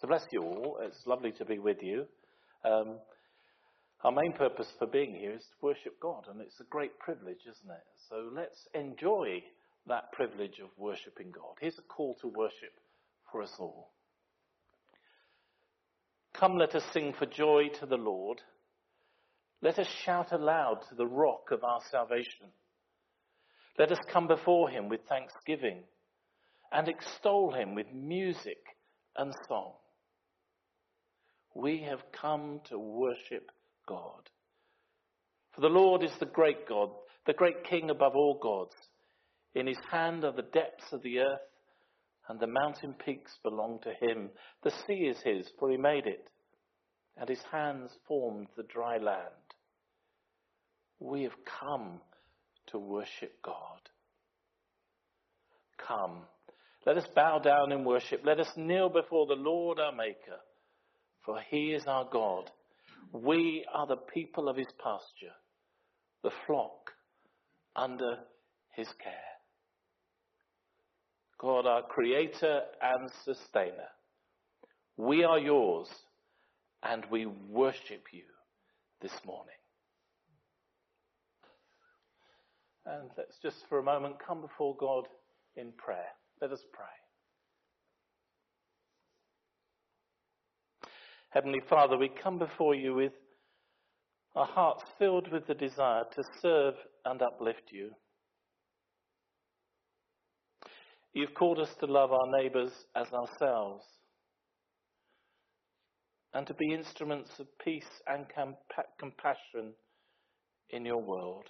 So bless you all. It's lovely to be with you. Our main purpose for being here is to worship God, and it's a great privilege, isn't it? So let's enjoy that privilege of worshipping God. Here's a call to worship for us all. Come, let us sing for joy to the Lord. Let us shout aloud to the rock of our salvation. Let us come before him with thanksgiving and extol him with music and song. We have come to worship God. For the Lord is the great God, the great King above all gods. In his hand are the depths of the earth, and the mountain peaks belong to him. The sea is his, for he made it, and his hands formed the dry land. We have come to worship God. Come, let us bow down in worship. Let us kneel before the Lord our Maker, for he is our God. We are the people of his pasture, the flock under his care. God, our creator and sustainer, we are yours, and we worship you this morning. And let's just for a moment come before God in prayer. Let us pray. Heavenly Father, we come before you with our hearts filled with the desire to serve and uplift you. You've called us to love our neighbours as ourselves and to be instruments of peace and compassion in your world.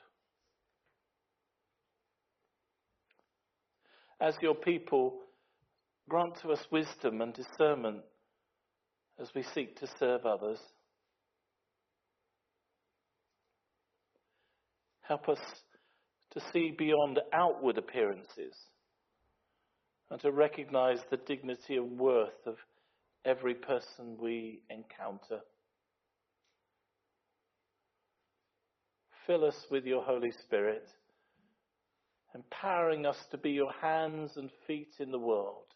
As your people, grant to us wisdom and discernment as we seek to serve others. Help us to see beyond outward appearances and to recognize the dignity and worth of every person we encounter. Fill us with your Holy Spirit, empowering us to be your hands and feet in the world.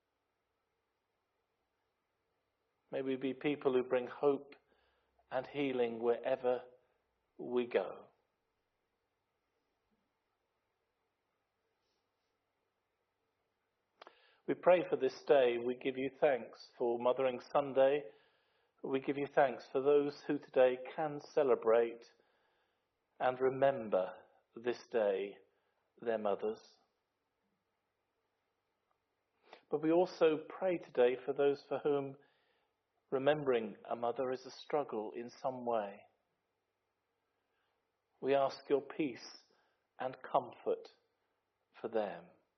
May we be people who bring hope and healing wherever we go. We pray for this day. We give you thanks for Mothering Sunday. We give you thanks for those who today can celebrate and remember this day their mothers. But we also pray today for those for whom remembering a mother is a struggle in some way. We ask your peace and comfort for them.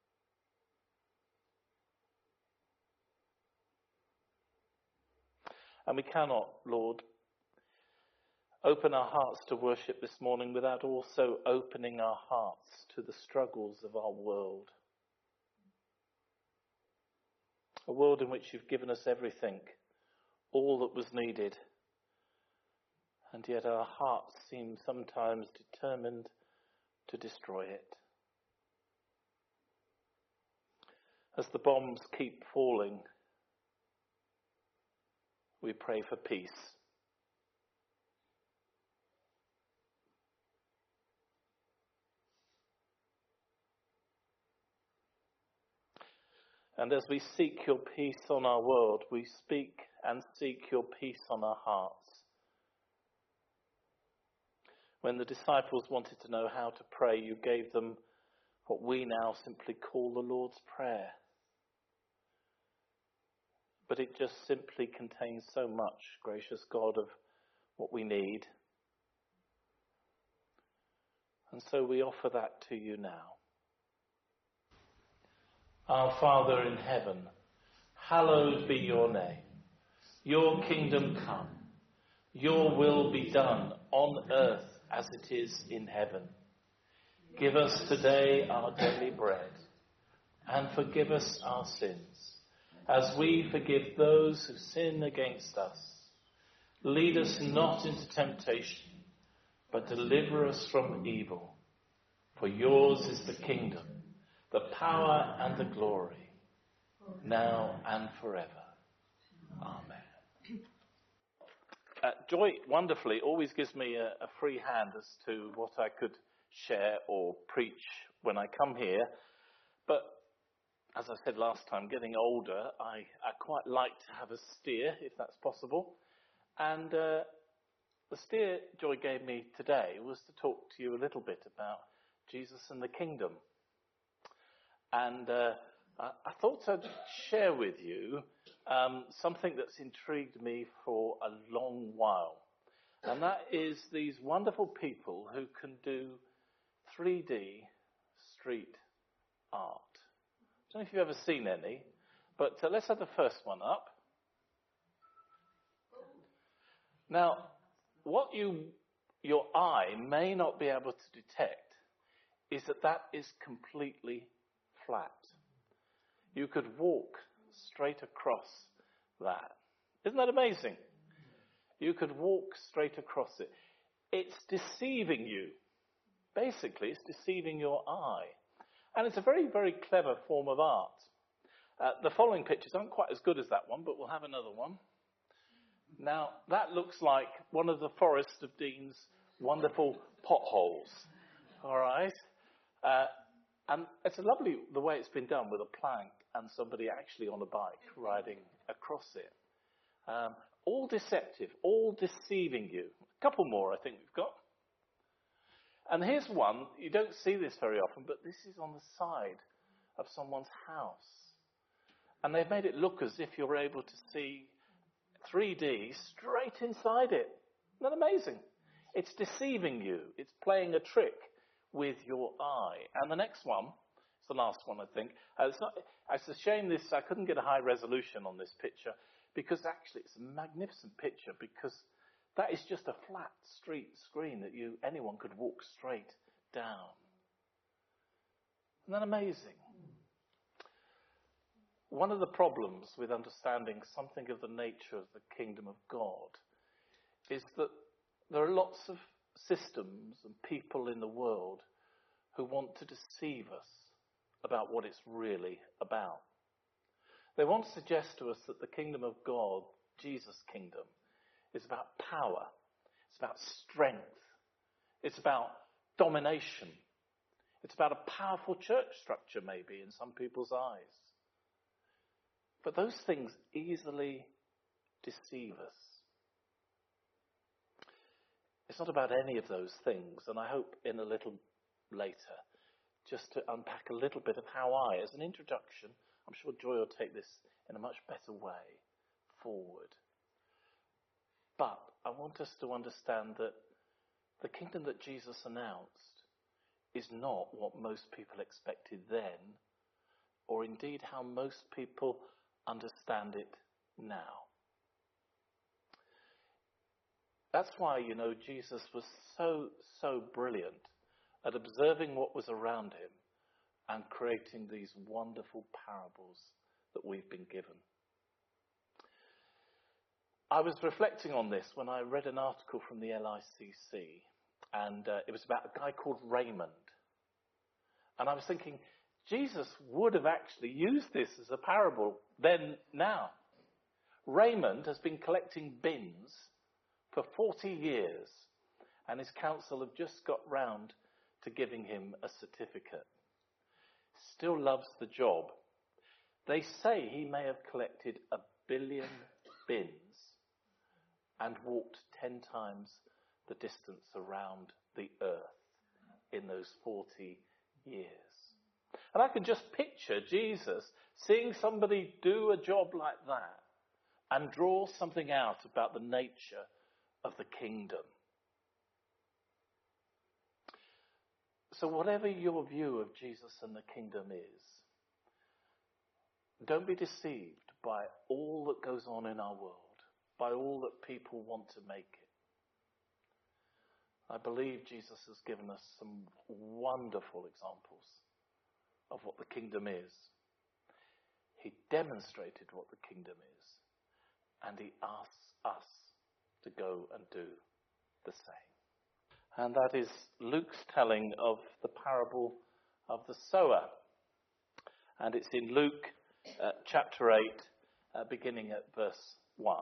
And we cannot, Lord, open our hearts to worship this morning without also opening our hearts to the struggles of our world. A world in which you've given us everything, all that was needed, and yet our hearts seem sometimes determined to destroy it. As the bombs keep falling, we pray for peace. And as we seek your peace on our world, we speak and seek your peace on our hearts. When the disciples wanted to know how to pray, you gave them what we now simply call the Lord's Prayer. But it just simply contains so much, gracious God, of what we need. And so we offer that to you now. Our Father in heaven, hallowed be your name. Your kingdom come. Your will be done on earth as it is in heaven. Give us today our daily bread, and forgive us our sins, as we forgive those who sin against us. Lead us not into temptation, but deliver us from evil. For yours is the kingdom, the power and the glory, now and forever. Amen. Joy, wonderfully, always gives me a free hand as to what I could share or preach when I come here. But as I said last time, getting older, I quite like to have a steer, if that's possible. And the steer Joy gave me today was to talk to you a little bit about Jesus and the kingdom. And I thought I'd share with you something that's intrigued me for a long while. And that is these wonderful people who can do 3D street art. I don't know if you've ever seen any, but let's have the first one up. Now, what your eye may not be able to detect is that is completely flat. You could walk straight across that. Isn't that amazing? You could walk straight across it. It's deceiving you. Basically, it's deceiving your eye. And it's a very, very clever form of art. The following pictures aren't quite as good as that one, but we'll have another one. Now, that looks like one of the Forest of Dean's wonderful potholes. All right? And it's lovely the way it's been done with a plank and somebody actually on a bike riding across it. All deceptive, all deceiving you. A couple more I think we've got. And here's one, you don't see this very often, but this is on the side of someone's house. And they've made it look as if you're able to see 3D straight inside it. Isn't that amazing? It's deceiving you. It's playing a trick with your eye. And the next one, it's the last one I think. It's a shame I couldn't get a high resolution on this picture because actually it's a magnificent picture because that is just a flat street screen that anyone could walk straight down. Isn't that amazing? One of the problems with understanding something of the nature of the kingdom of God is that there are lots of systems and people in the world who want to deceive us about what it's really about. They want to suggest to us that the kingdom of God, Jesus' kingdom, is about power, it's about strength, it's about domination, it's about a powerful church structure maybe in some people's eyes. But those things easily deceive us. It's not about any of those things, and I hope in a little later just to unpack a little bit of how as an introduction, I'm sure Joy will take this in a much better way forward. But I want us to understand that the kingdom that Jesus announced is not what most people expected then, or indeed how most people understand it now. That's why, Jesus was so brilliant at observing what was around him and creating these wonderful parables that we've been given. I was reflecting on this when I read an article from the LICC, and it was about a guy called Raymond. And I was thinking, Jesus would have actually used this as a parable then, now. Raymond has been collecting bins for 40 years, and his council have just got round to giving him a certificate. Still loves the job. They say he may have collected 1 billion bins and walked 10 times the distance around the earth in those 40 years. And I can just picture Jesus seeing somebody do a job like that and draw something out about the nature of the kingdom. So whatever your view of Jesus and the kingdom is, don't be deceived by all that goes on in our world, by all that people want to make it. I believe Jesus has given us some wonderful examples of what the kingdom is. He demonstrated what the kingdom is, and he asks us to go and do the same. And that is Luke's telling of the parable of the sower. And it's in Luke chapter 8, beginning at verse 1.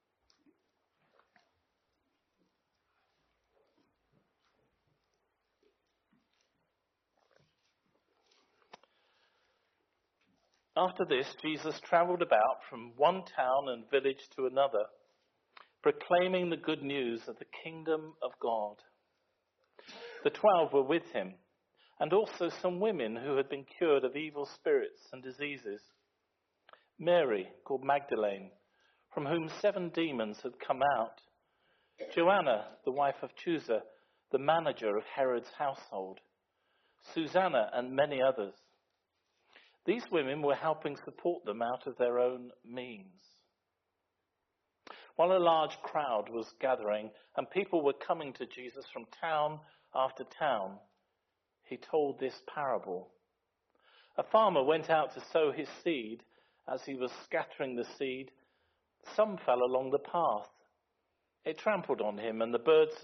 After this, Jesus travelled about from one town and village to another, proclaiming the good news of the kingdom of God. The 12 were with him, and also some women who had been cured of evil spirits and diseases. Mary, called Magdalene, from whom 7 demons had come out. Joanna, the wife of Chuza, the manager of Herod's household. Susanna and many others. These women were helping support them out of their own means. While a large crowd was gathering and people were coming to Jesus from town after town, he told this parable. A farmer went out to sow his seed. As he was scattering the seed, some fell along the path. It was trampled on, and the birds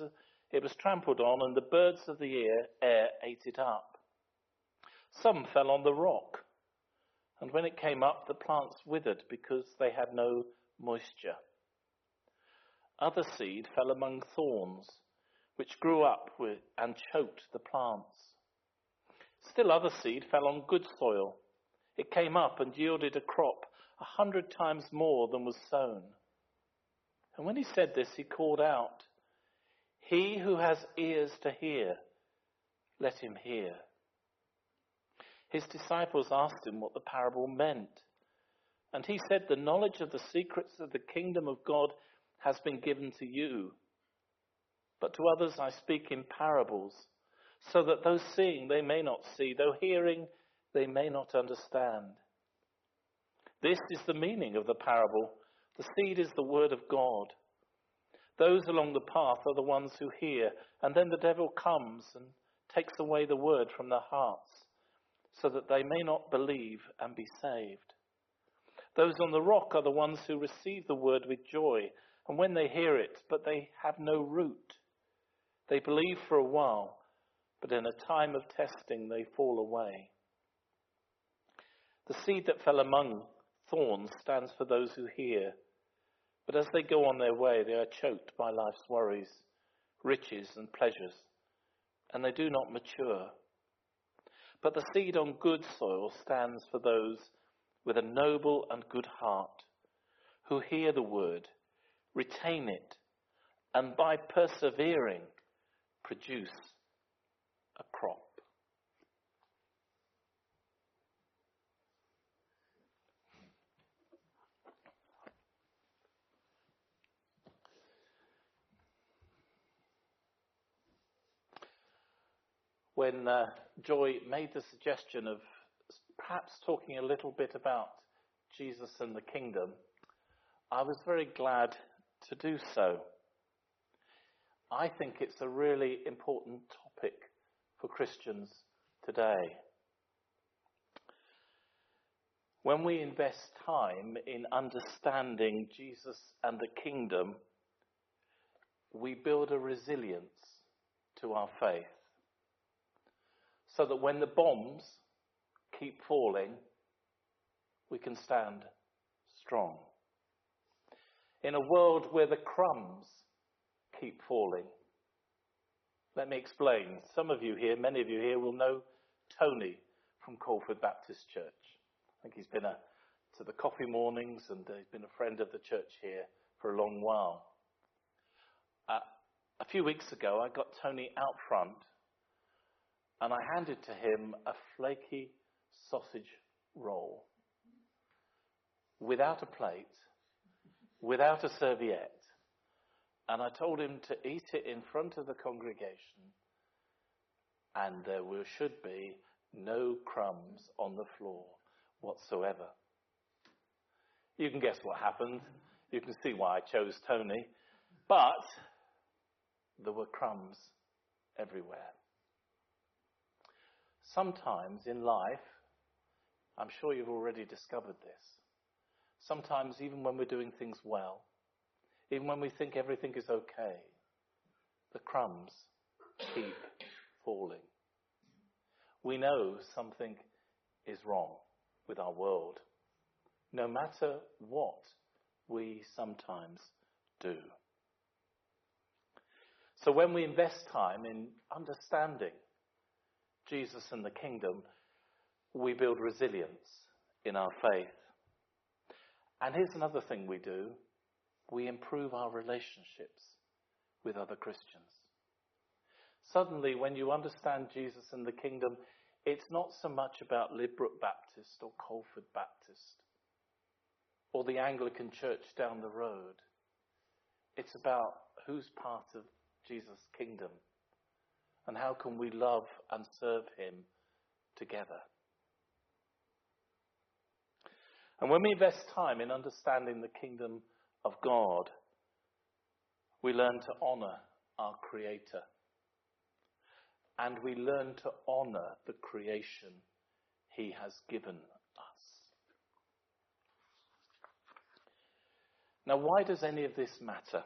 of the air ate it up. Some fell on the rock, and when it came up, the plants withered because they had no moisture. Other seed fell among thorns, which grew up and choked the plants. Still other seed fell on good soil. It came up and yielded a crop 100 times more than was sown. And when he said this, he called out, "He who has ears to hear, let him hear." His disciples asked him what the parable meant. And he said, "The knowledge of the secrets of the kingdom of God has been given to you. But to others I speak in parables, so that though seeing they may not see, though hearing they may not understand. This is the meaning of the parable. The seed is the word of God. Those along the path are the ones who hear, and then the devil comes and takes away the word from their hearts, so that they may not believe and be saved. Those on the rock are the ones who receive the word with joy, and when they hear it, but they have no root. They believe for a while, but in a time of testing they fall away. The seed that fell among thorns stands for those who hear, but as they go on their way, they are choked by life's worries, riches and pleasures, and they do not mature. But the seed on good soil stands for those with a noble and good heart, who hear the word, retain it, and by persevering, produce a crop. When Joy made the suggestion of perhaps talking a little bit about Jesus and the kingdom, I was very glad to do so. I think it's a really important topic for Christians today. When we invest time in understanding Jesus and the kingdom, we build a resilience to our faith, so that when the bombs keep falling, we can stand strong. In a world where the crumbs keep falling. Let me explain. Some of you here, many of you here, will know Tony from Colford Baptist Church. I think he's been to the coffee mornings, and he's been a friend of the church here for a long while. A few weeks ago, I got Tony out front, and I handed to him a flaky sausage roll, without a plate, without a serviette. And I told him to eat it in front of the congregation, and there should be no crumbs on the floor whatsoever. You can guess what happened. You can see why I chose Tony. But there were crumbs everywhere. Sometimes in life, I'm sure you've already discovered this, sometimes even when we're doing things well, even when we think everything is okay, the crumbs keep falling. We know something is wrong with our world. no matter what we sometimes do. So when we invest time in understanding Jesus and the kingdom, we build resilience in our faith. And here's another thing we do. We improve our relationships with other Christians. Suddenly, when you understand Jesus and the kingdom, it's not so much about Lidbrook Baptist or Colford Baptist or the Anglican church down the road. It's about who's part of Jesus' kingdom and how can we love and serve him together. And when we invest time in understanding the kingdom of God, we learn to honour our Creator. And we learn to honour the creation he has given us. Now, why does any of this matter?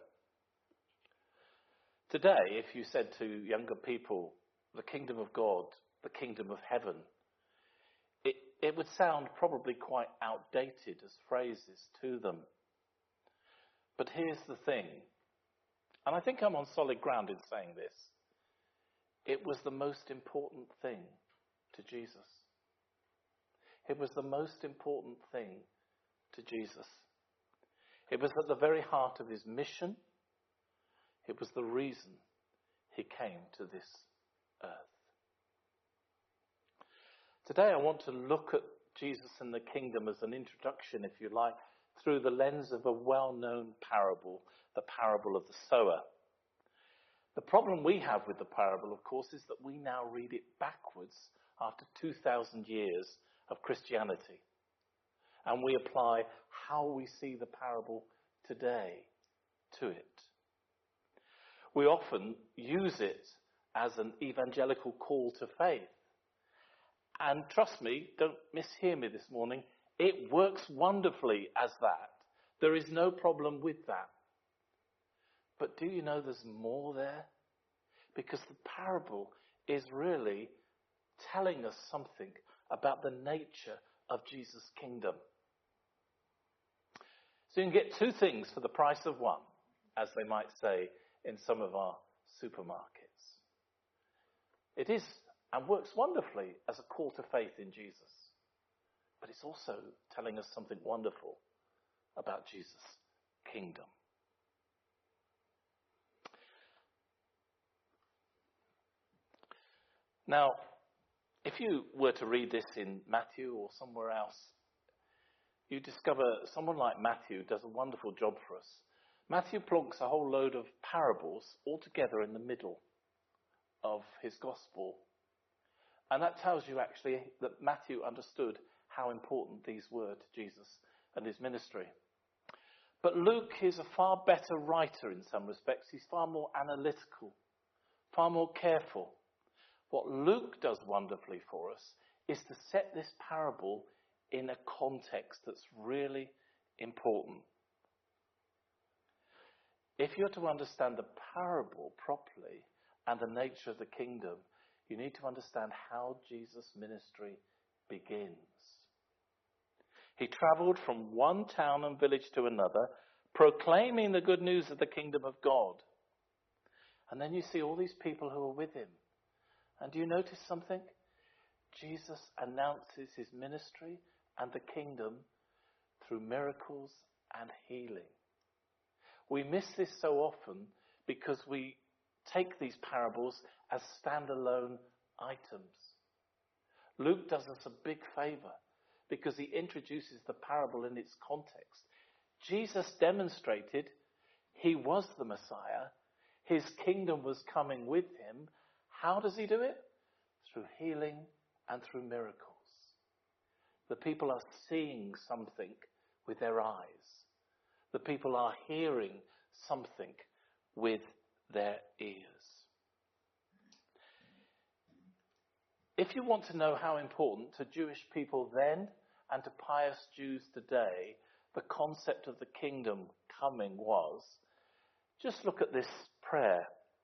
Today, if you said to younger people, the kingdom of God, the kingdom of heaven, it would sound probably quite outdated as phrases to them. But here's the thing, and I think I'm on solid ground in saying this. It was the most important thing to Jesus. It was the most important thing to Jesus. It was at the very heart of his mission. It was the reason he came to this earth. Today I want to look at Jesus and the kingdom as an introduction, if you like, through the lens of a well-known parable, the parable of the sower. The problem we have with the parable, of course, is that we now read it backwards after 2,000 years of Christianity. And we apply how we see the parable today to it. We often use it as an evangelical call to faith. And trust me, don't mishear me this morning, it works wonderfully as that. There is no problem with that. But do you know there's more there? Because the parable is really telling us something about the nature of Jesus' kingdom. So you can get two things for the price of one, as they might say in some of our supermarkets. It is and works wonderfully as a call to faith in Jesus. But it's also telling us something wonderful about Jesus' kingdom. Now, if you were to read this in Matthew or somewhere else, you discover someone like Matthew does a wonderful job for us. Matthew plonks a whole load of parables all together in the middle of his gospel. And that tells you actually that Matthew understood how important these were to Jesus and his ministry. But Luke is a far better writer in some respects. He's far more analytical, far more careful. What Luke does wonderfully for us is to set this parable in a context that's really important. If you're to understand the parable properly and the nature of the kingdom, you need to understand how Jesus' ministry begins. He travelled from one town and village to another, proclaiming the good news of the kingdom of God. And then you see all these people who are with him. And do you notice something? Jesus announces his ministry and the kingdom through miracles and healing. We miss this so often because we take these parables as standalone items. Luke does us a big favour because he introduces the parable in its context. Jesus demonstrated he was the Messiah. His kingdom was coming with him. How does he do it? Through healing and through miracles. The people are seeing something with their eyes. The people are hearing something with their ears. If you want to know how important to Jewish people then and to pious Jews today the concept of the kingdom coming was, just look at this prayer.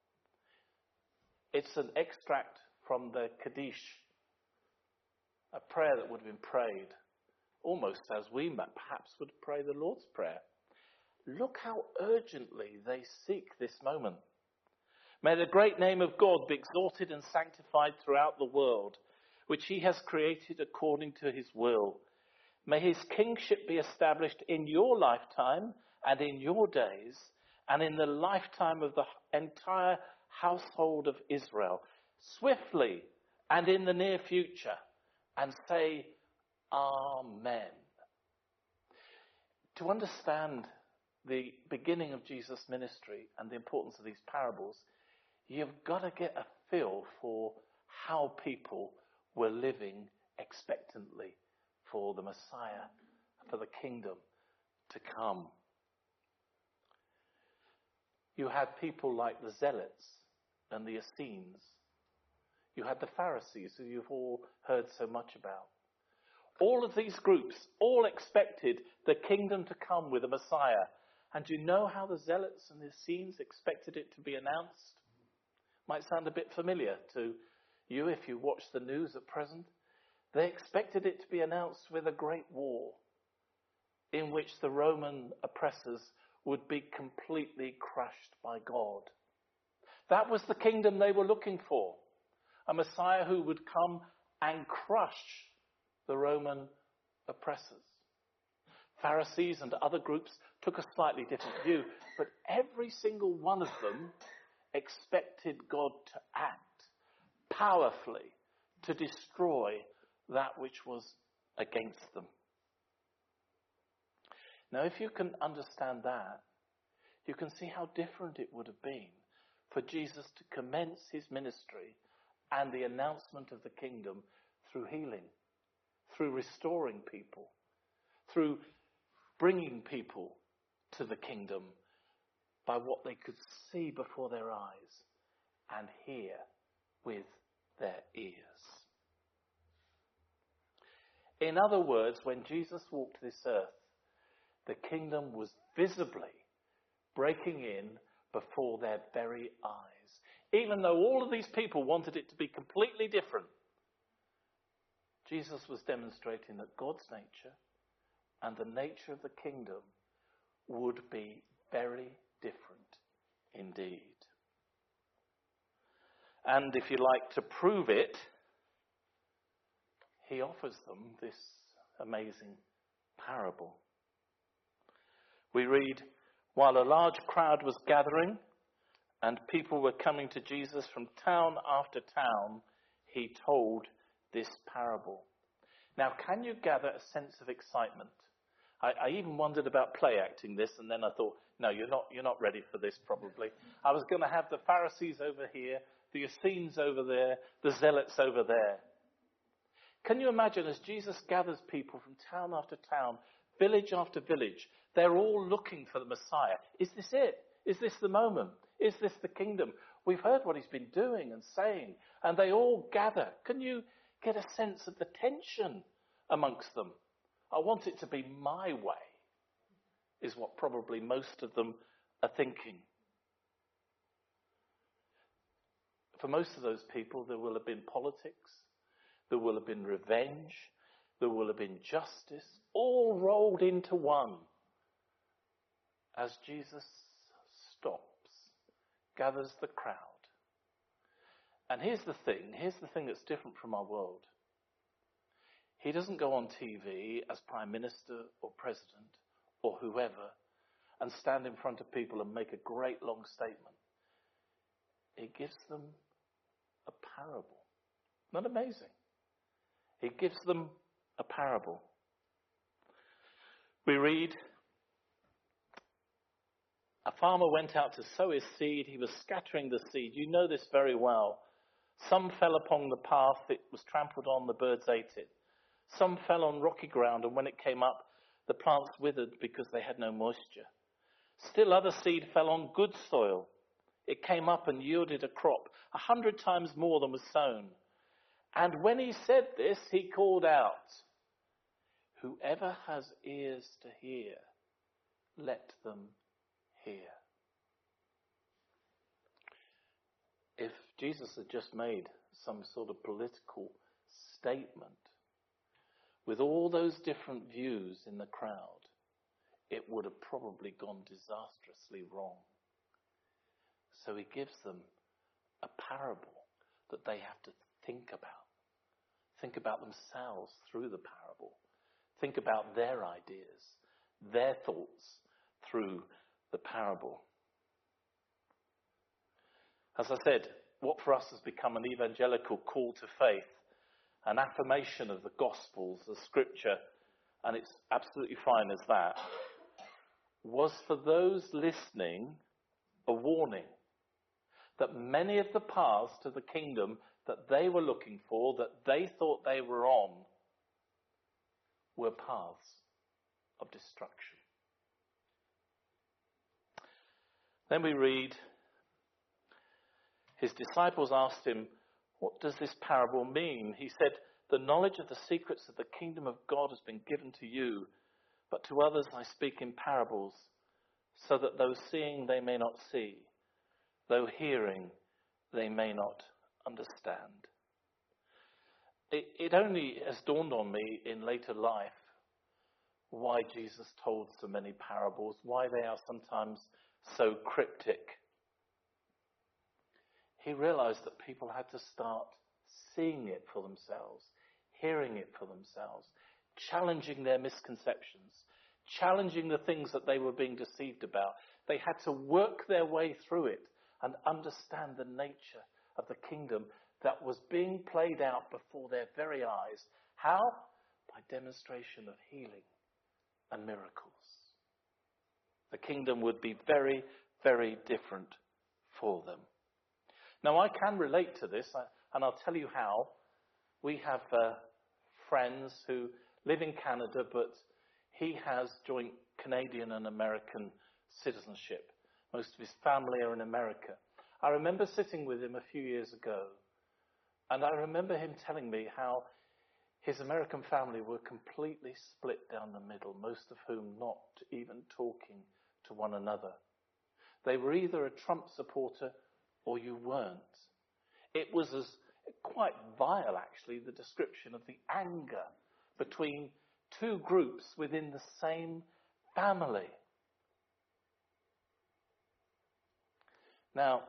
It's an extract from the Kaddish, a prayer that would have been prayed almost as we perhaps would pray the Lord's Prayer. Look how urgently they seek this moment. May the great name of God be exalted and sanctified throughout the world, which he has created according to his will. May his kingship be established in your lifetime and in your days and in the lifetime of the entire household of Israel, swiftly and in the near future. And say, Amen. To understand the beginning of Jesus' ministry and the importance of these parables, you've got to get a feel for how people were living expectantly for the Messiah, for the kingdom to come. You had people like the Zealots and the Essenes. You had the Pharisees, who you've all heard so much about. All of these groups all expected the kingdom to come with a Messiah. And do you know how the Zealots and the Essenes expected it to be announced? Might sound a bit familiar to you if you watch the news at present. They expected it to be announced with a great war in which the Roman oppressors would be completely crushed by God. That was the kingdom they were looking for. A Messiah who would come and crush the Roman oppressors. Pharisees and other groups took a slightly different view, but every single one of them expected God to act powerfully to destroy that which was against them. Now, if you can understand that, you can see how different it would have been for Jesus to commence his ministry and the announcement of the kingdom through healing, through restoring people, through bringing people to the kingdom by what they could see before their eyes and hear with their ears. In other words, when Jesus walked this earth, the kingdom was visibly breaking in before their very eyes. Even though all of these people wanted it to be completely different, Jesus was demonstrating that God's nature and the nature of the kingdom would be very different indeed. And if you like to prove it, he offers them this amazing parable. We read, while a large crowd was gathering and people were coming to Jesus from town after town, he told this parable. Now, can you gather a sense of excitement? I even wondered about play acting this, and then I thought, no, you're not ready for this probably. I was going to have the Pharisees over here, the Essenes over there, the Zealots over there. Can you imagine as Jesus gathers people from town after town, village after village, they're all looking for the Messiah. Is this it? Is this the moment? Is this the kingdom? We've heard what he's been doing and saying, and they all gather. Can you get a sense of the tension amongst them? I want it to be my way, is what probably most of them are thinking. For most of those people, there will have been politics, there will have been revenge, there will have been justice, all rolled into one. As Jesus stops, gathers the crowd. And here's the thing that's different from our world. He doesn't go on TV as Prime Minister or President or whoever and stand in front of people and make a great long statement. He gives them a parable. Not amazing? He gives them a parable. We read, a farmer went out to sow his seed. He was scattering the seed. You know this very well. Some fell upon the path. It was trampled on. The birds ate it. Some fell on rocky ground, and when it came up, the plants withered because they had no moisture. Still other seed fell on good soil. It came up and yielded a crop 100 times more than was sown. And when he said this, he called out, whoever has ears to hear, let them hear. If Jesus had just made some sort of political statement, with all those different views in the crowd, it would have probably gone disastrously wrong. So he gives them a parable that they have to think about themselves through the parable, think about their ideas, their thoughts through the parable. As I said, what for us has become an evangelical call to faith, an affirmation of the Gospels, the Scripture, and it's absolutely fine as that, was for those listening a warning that many of the paths to the kingdom that they were looking for, that they thought they were on, were paths of destruction. Then we read, his disciples asked him, "What does this parable mean?" He said, "The knowledge of the secrets of the kingdom of God has been given to you, but to others I speak in parables, so that though seeing they may not see, though hearing they may not understand." It only has dawned on me in later life why Jesus told so many parables, why they are sometimes so cryptic. He realized that people had to start seeing it for themselves, hearing it for themselves, challenging their misconceptions, challenging the things that they were being deceived about. They had to work their way through it and understand the nature of the kingdom that was being played out before their very eyes. How? By demonstration of healing and miracles. The kingdom would be very, very different for them. Now, I can relate to this, and I'll tell you how. We have friends who live in Canada, but he has joint Canadian and American citizenship. Most of his family are in America. I remember sitting with him a few years ago, and I remember him telling me how his American family were completely split down the middle, most of whom not even talking to one another. They were either a Trump supporter or you weren't. It was quite vile, actually, the description of the anger between two groups within the same family. Now,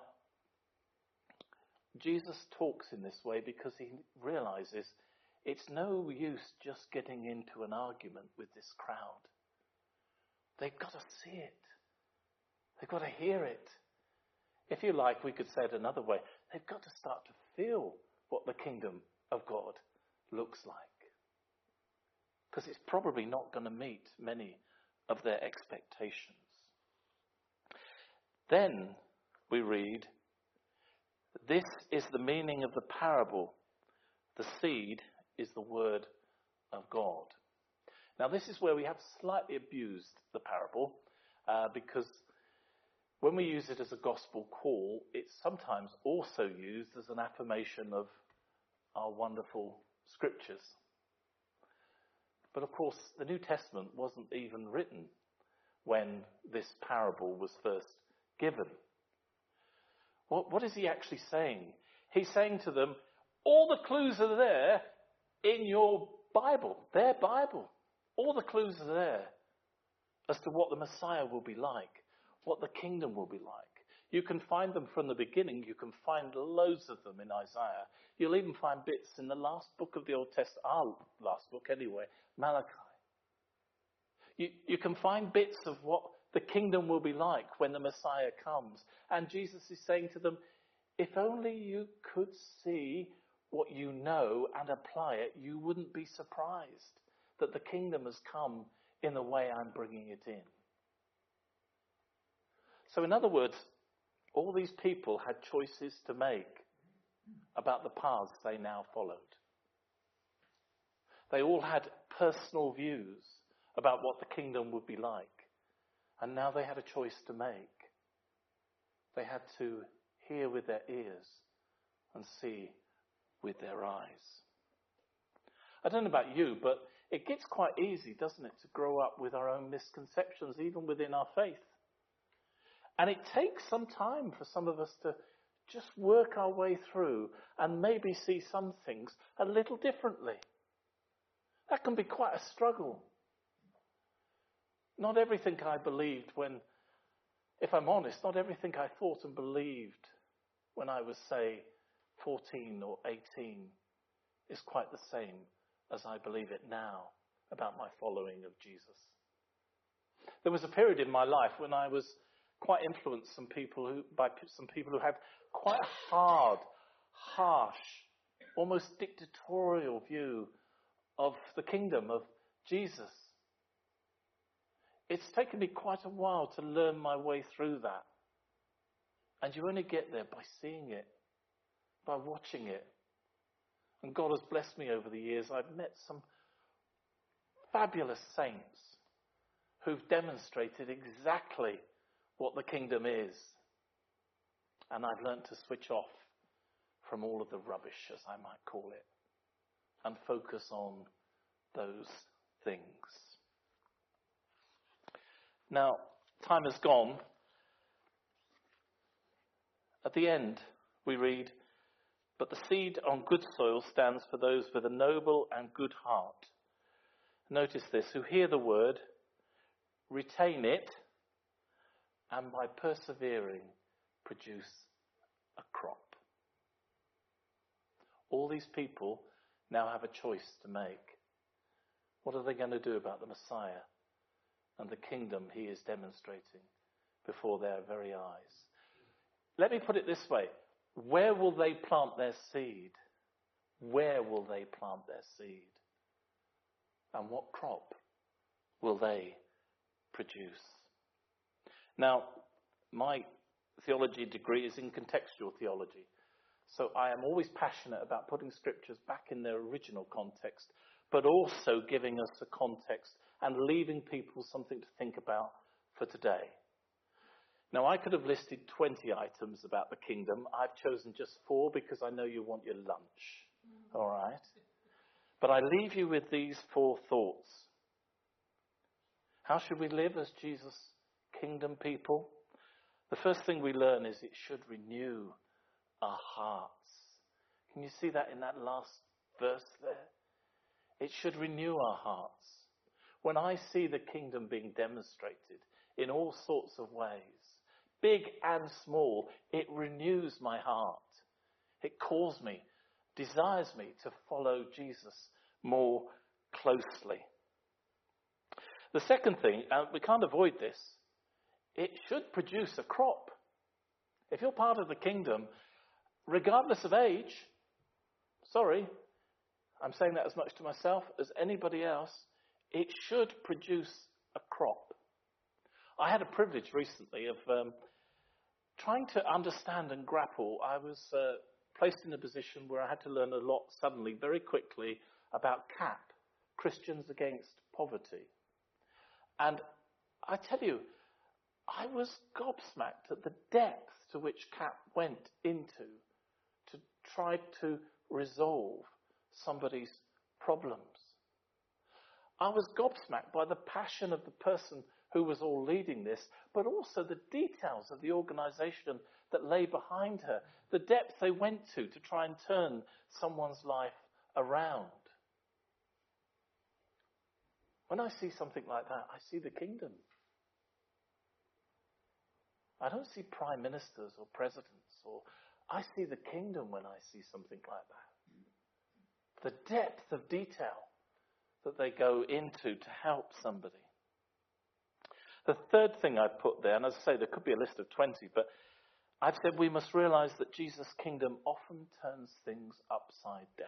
Jesus talks in this way because he realizes it's no use just getting into an argument with this crowd. They've got to see it. They've got to hear it. If you like, we could say it another way. They've got to start to feel what the kingdom of God looks like. Because it's probably not going to meet many of their expectations. Then we read, "This is the meaning of the parable. The seed is the word of God." Now, this is where we have slightly abused the parable, because when we use it as a gospel call, it's sometimes also used as an affirmation of our wonderful scriptures. But of course, the New Testament wasn't even written when this parable was first given. What is he actually saying? He's saying to them, all the clues are there in your Bible, their Bible. All the clues are there as to what the Messiah will be like, what the kingdom will be like. You can find them from the beginning. You can find loads of them in Isaiah. You'll even find bits in the last book of the Old Testament, our last book anyway, Malachi. You can find bits of what the kingdom will be like when the Messiah comes. And Jesus is saying to them, if only you could see what you know and apply it, you wouldn't be surprised that the kingdom has come in the way I'm bringing it in. So in other words, all these people had choices to make about the paths they now followed. They all had personal views about what the kingdom would be like. And now they had a choice to make. They had to hear with their ears and see with their eyes. I don't know about you, but it gets quite easy, doesn't it, to grow up with our own misconceptions, even within our faith. And it takes some time for some of us to just work our way through and maybe see some things a little differently. That can be quite a struggle. Not everything I believed if I'm honest, not everything I thought and believed when I was, say, 14 or 18 is quite the same as I believe it now about my following of Jesus. There was a period in my life when I was quite influenced by some people who had quite a hard, harsh, almost dictatorial view of the kingdom of Jesus. It's taken me quite a while to learn my way through that. And you only get there by seeing it, by watching it. And God has blessed me over the years. I've met some fabulous saints who've demonstrated exactly what the kingdom is. And I've learned to switch off from all of the rubbish, as I might call it, and focus on those things. Now, time has gone. At the end, we read, "But the seed on good soil stands for those with a noble and good heart." Notice this, who hear the word, retain it, and by persevering, produce a crop. All these people now have a choice to make. What are they going to do about the Messiah and the kingdom he is demonstrating before their very eyes? Let me put it this way. Where will they plant their seed? Where will they plant their seed? And what crop will they produce? Now, my theology degree is in contextual theology. So I am always passionate about putting scriptures back in their original context, but also giving us a context and leaving people something to think about for today. Now, I could have listed 20 items about the kingdom. I've chosen just 4 because I know you want your lunch. All right? But I leave you with these 4 thoughts. How should we live as Jesus' kingdom people? The first thing we learn is it should renew our hearts. Can you see that in that last verse there? It should renew our hearts. When I see the kingdom being demonstrated in all sorts of ways, big and small, it renews my heart. It calls me, desires me to follow Jesus more closely. The second thing, we can't avoid this, it should produce a crop. If you're part of the kingdom, regardless of age, sorry, I'm saying that as much to myself as anybody else, it should produce a crop. I had a privilege recently of trying to understand and grapple. I was placed in a position where I had to learn a lot suddenly, very quickly, about CAP, Christians Against Poverty. And I tell you, I was gobsmacked at the depth to which CAP went into to try to resolve somebody's problems. I was gobsmacked by the passion of the person who was all leading this, but also the details of the organisation that lay behind her, the depth they went to try and turn someone's life around. When I see something like that, I see the kingdom. I don't see prime ministers or presidents, I see the kingdom when I see something like that. The depth of detail that they go into to help somebody. The third thing I put there, and as I say, there could be a list of 20, but I've said we must realise that Jesus' kingdom often turns things upside down.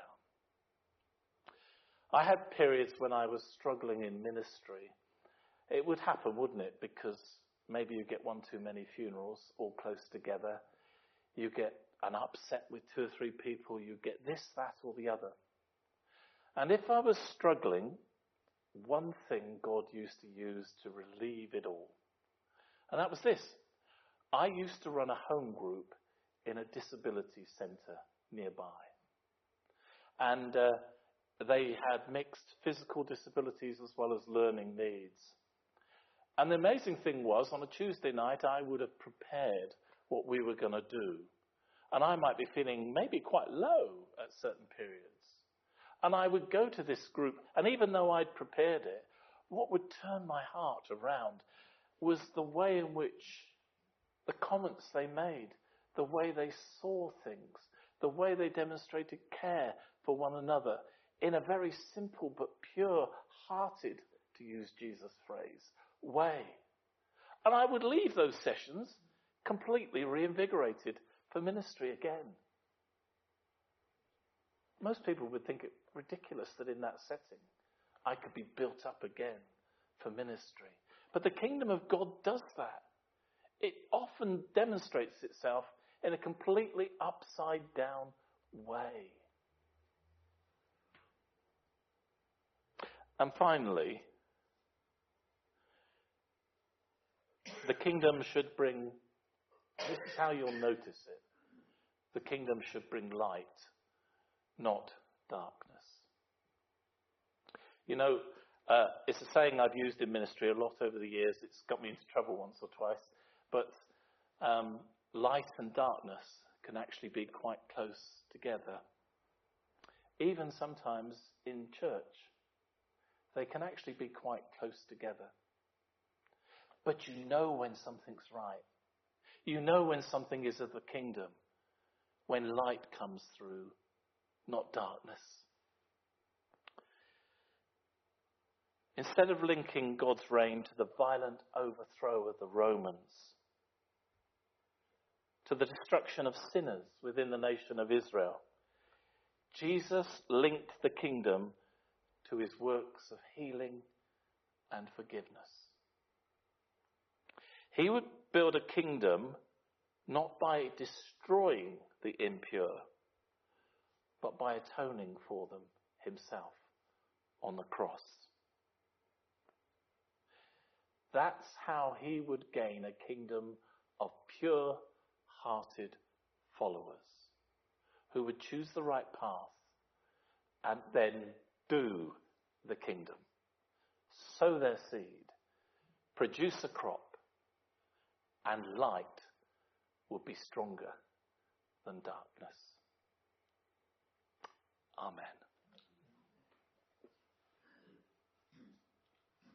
I had periods when I was struggling in ministry. It would happen, wouldn't it? Because maybe you get one too many funerals all close together. You get an upset with 2 or 3 people. You get this, that, or the other. And if I was struggling, one thing God used to use to relieve it all. And that was this. I used to run a home group in a disability centre nearby. And they had mixed physical disabilities as well as learning needs. And the amazing thing was, on a Tuesday night, I would have prepared what we were going to do. And I might be feeling maybe quite low at certain periods. And I would go to this group, and even though I'd prepared it, what would turn my heart around was the way in which the comments they made, the way they saw things, the way they demonstrated care for one another in a very simple but pure-hearted, to use Jesus' phrase, way. And I would leave those sessions completely reinvigorated for ministry again. Most people would think it ridiculous that in that setting I could be built up again for ministry. But the kingdom of God does that. It often demonstrates itself in a completely upside down way. And finally, the kingdom should bring, this is how you'll notice it, the kingdom should bring light, not darkness. You know, it's a saying I've used in ministry a lot over the years. It's got me into trouble once or twice. But light and darkness can actually be quite close together. Even sometimes in church, they can actually be quite close together. But you know when something's right. You know when something is of the kingdom, when light comes through, not darkness. Instead of linking God's reign to the violent overthrow of the Romans, to the destruction of sinners within the nation of Israel, Jesus linked the kingdom to his works of healing and forgiveness. He would build a kingdom not by destroying the impure, but by atoning for them himself on the cross. That's how he would gain a kingdom of pure-hearted followers who would choose the right path and then do the kingdom, sow their seed, produce a crop, and light would be stronger than darkness. Amen.